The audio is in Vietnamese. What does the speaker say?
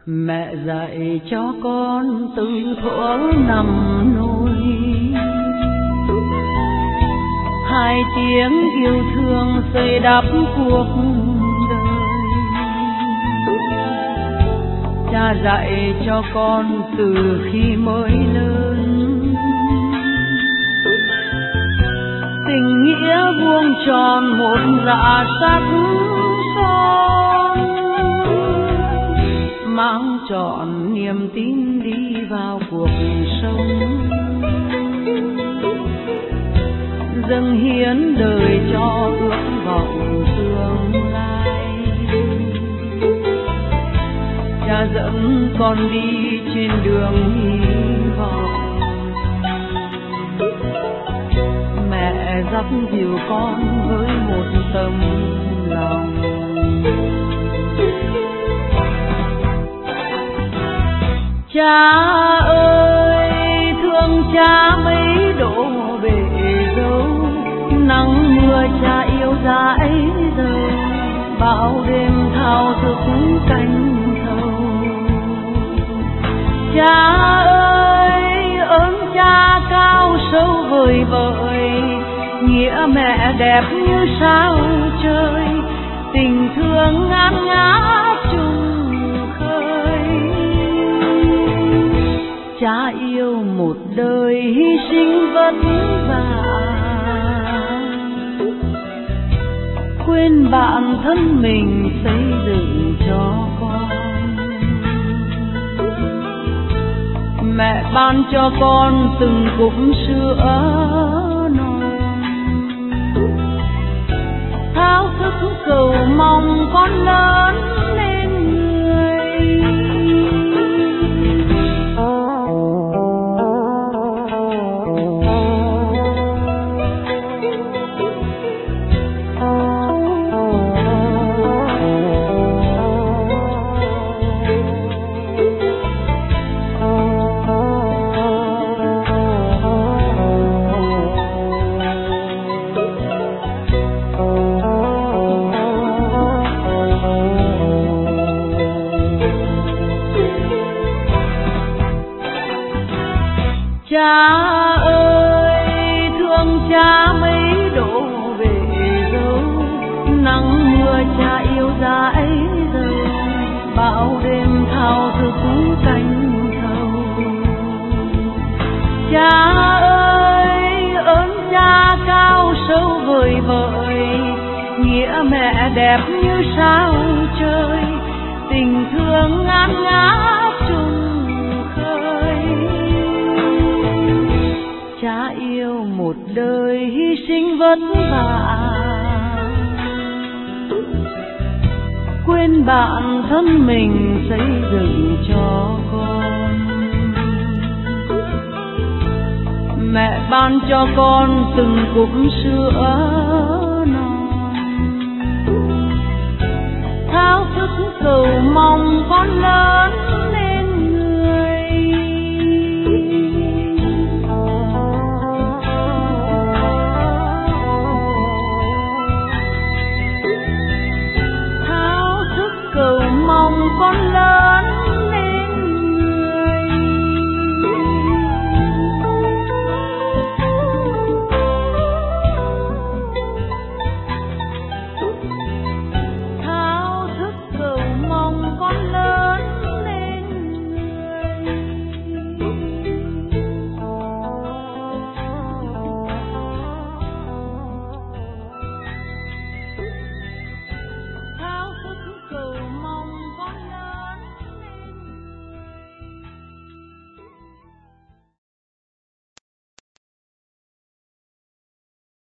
Mẹ dạy cho con từ thuở nằm nôi, hai tiếng yêu thương xây đắp cuộc đời. Cha dạy cho con từ khi mới lớn, tình nghĩa vuông tròn một dạ sắc son, mang trọn niềm tin đi vào cuộc sống, dâng hiến đời cho ước vọng tương lai. Cha dẫn con đi trên đường hy vọng, mẹ dắt dìu con với một tấm lòng. Cha ơi, thương cha mấy độ bể dâu, nắng mưa cha yêu dãi dầu, bao đêm thao thức canh thâu. Cha ơi, ơn cha cao sâu vời vợi, nghĩa mẹ đẹp như sao trời, tình thương ngát ngát trùng khơi. Cha yêu một đời hy sinh vất vả, quên bản thân mình xây dựng cho con. Mẹ ban cho con từng cục sữa non, thao thức cầu mong con lớn lên người. Cha ơi, thương cha mấy độ bể dâu, nắng mưa cha yêu dãi dầu, bão đêm thao thức canh thâu. Cha ơi, ơn cha cao sâu vời vợi, nghĩa mẹ đẹp như sao trời, tình thương ngát ngát trùng khơi. Cha yêu một đời hy sinh vất vả, quên bản thân mình xây dựng cho con. Mẹ ban cho con từng cục sữa non, thao thức cầu mong con lớn lên.